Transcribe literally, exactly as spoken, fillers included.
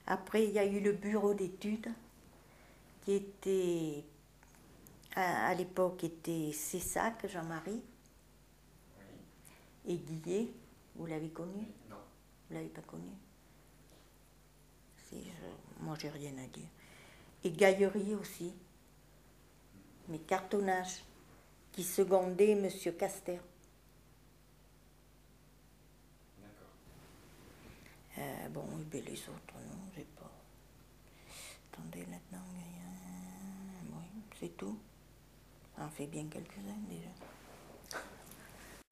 Après, il y a eu le bureau d'études, qui était, à, à l'époque, était Cessac, Jean-Marie, Oui. et Guillet. Vous l'avez connu? Oui, non. Vous l'avez pas connu? Si, je, moi, j'ai rien à dire. Et Gaillerie aussi, mais cartonnage, qui secondait Monsieur Caster. D'accord. Euh, bon, et bien les autres, non, j'ai pas. Attendez, maintenant, il y a- oui, c'est tout. Ça en fait bien quelques-uns déjà.